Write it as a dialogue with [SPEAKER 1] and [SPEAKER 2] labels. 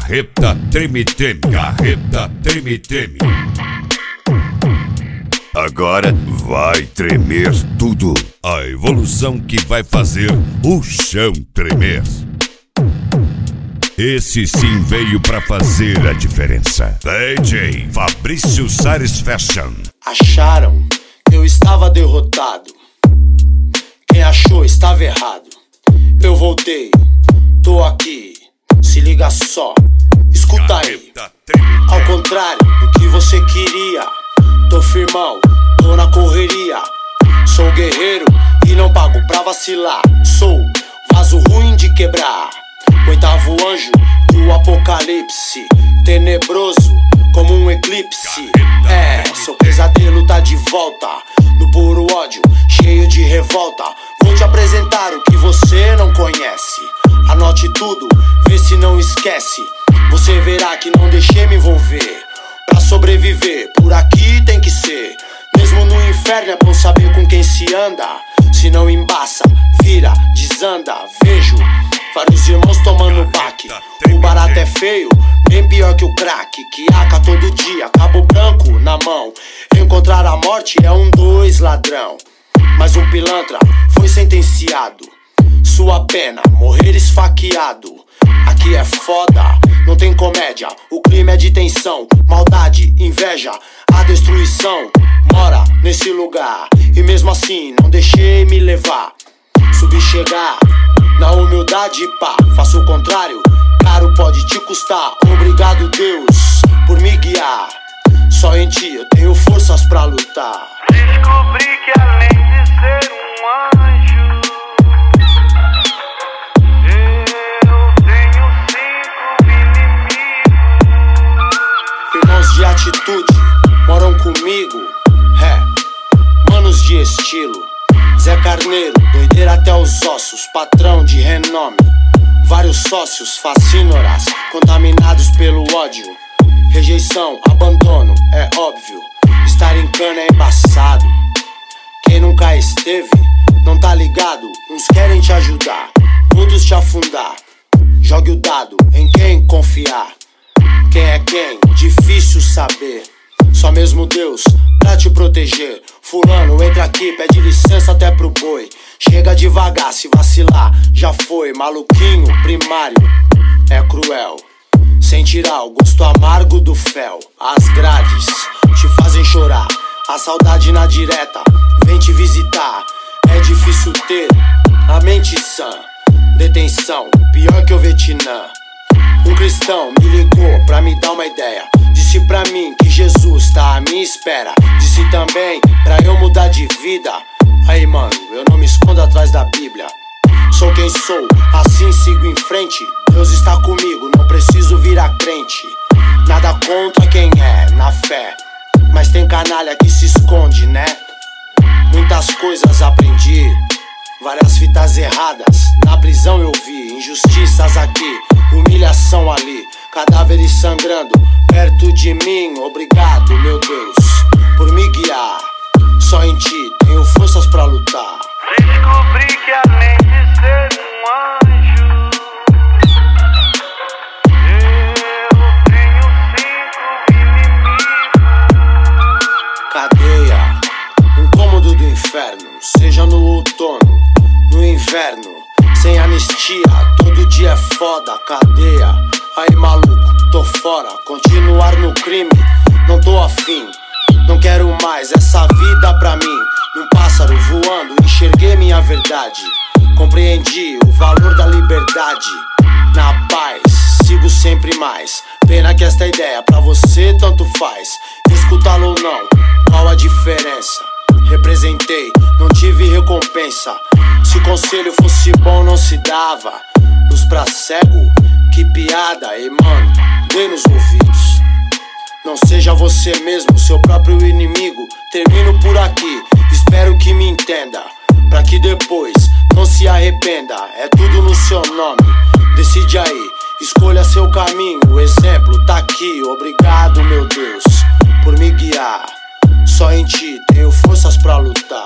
[SPEAKER 1] Carreta treme, treme, carreta treme, treme. Agora vai tremer tudo. A evolução que vai fazer o chão tremer. Esse sim veio pra fazer a diferença. DJ Fabrício Sares Fashion.
[SPEAKER 2] Acharam que eu estava derrotado. Quem achou estava errado. Eu voltei, tô aqui. Se liga só, escuta aí. Ao contrário do que você queria, tô firmão, tô na correria. Sou guerreiro e não pago pra vacilar. Sou vaso ruim de quebrar, oitavo anjo do apocalipse, tenebroso como um eclipse. Seu pesadelo tá de volta, no puro ódio, cheio de revolta. Vou te apresentar o que você não conhece. Anote tudo, vê se não esquece. Você verá que não deixei me envolver. Pra sobreviver, por aqui tem que ser. Mesmo no inferno é bom saber com quem se anda. Se não embaça, vira, desanda. Vejo vários irmãos tomando baque. O barato é feio, bem pior que o crack. Que aca todo dia, cabo branco na mão. Encontrar a morte é 2 ladrão. Mas um pilantra foi sentenciado. Sua pena, morrer esfaqueado. Aqui é foda, não tem comédia. O crime é de tensão, maldade, inveja. A destruição mora nesse lugar. E mesmo assim não deixei me levar. Subi chegar na humildade, pá. Faço o contrário, caro pode te custar. Obrigado Deus por me guiar. Só em ti eu tenho forças pra lutar.
[SPEAKER 3] Descobri que além de ser um anjo, eu tenho 5 inimigos.
[SPEAKER 2] Irmãos de atitude moram comigo, manos de estilo. Zé Carneiro, doideira até os ossos, patrão de renome. Vários sócios, facínoras, contaminados pelo ódio. Rejeição, abandono, é óbvio. Estar em cana é embaçado. Quem nunca esteve, não tá ligado. Uns querem te ajudar, outros te afundar. Jogue o dado em quem confiar. Quem é quem? Difícil saber. Só mesmo Deus pra te proteger. Fulano, entra aqui, pede licença até pro boi. Chega devagar, se vacilar, já foi. Maluquinho, primário, é cruel. Sem tirar o gosto amargo do fel. As grades te fazem chorar. A saudade na direta vem te visitar. É difícil ter a mente sã. Detenção, pior que o Vietnã. Um cristão me ligou pra me dar uma ideia. Disse pra mim que Jesus tá à minha espera. Disse também pra eu mudar de vida. Aí mano, eu não me escondo atrás da Bíblia. Sou quem sou, assim sigo em frente. Deus está comigo, não preciso virar crente. Nada contra quem é, na fé. Mas tem canalha que se esconde, né? Muitas coisas aprendi, várias fitas erradas na prisão eu vi. Injustiças aqui, humilhação ali. Cadáveres sangrando perto de mim. Obrigado, meu Deus, por me guiar. Só em ti tenho forças pra lutar.
[SPEAKER 3] Descobri que além de ser um anjo, eu tenho 5 inimigos.
[SPEAKER 2] Cadeia, um cômodo do inferno. Seja no outono, no inverno. Sem anistia, todo dia é foda. Cadeia, aí maluco, tô fora. Continuar no crime, não tô afim. Não quero mais essa vida pra mim. Num pássaro voando, enxerguei minha verdade. Compreendi o valor da liberdade. Na paz, sigo sempre mais. Pena que esta ideia pra você tanto faz. Escutá-lo ou não, qual a diferença? Representei, não tive recompensa. Se conselho fosse bom não se dava. Luz pra cego, que piada. E mano, dê nos ouvidos. Não seja você mesmo, seu próprio inimigo. Termino por aqui, espero que me entenda. Pra que depois não se arrependa. É tudo no seu nome, decide aí. Escolha seu caminho, o exemplo tá aqui. Obrigado, meu Deus, por me guiar. Só em ti tenho forças pra lutar.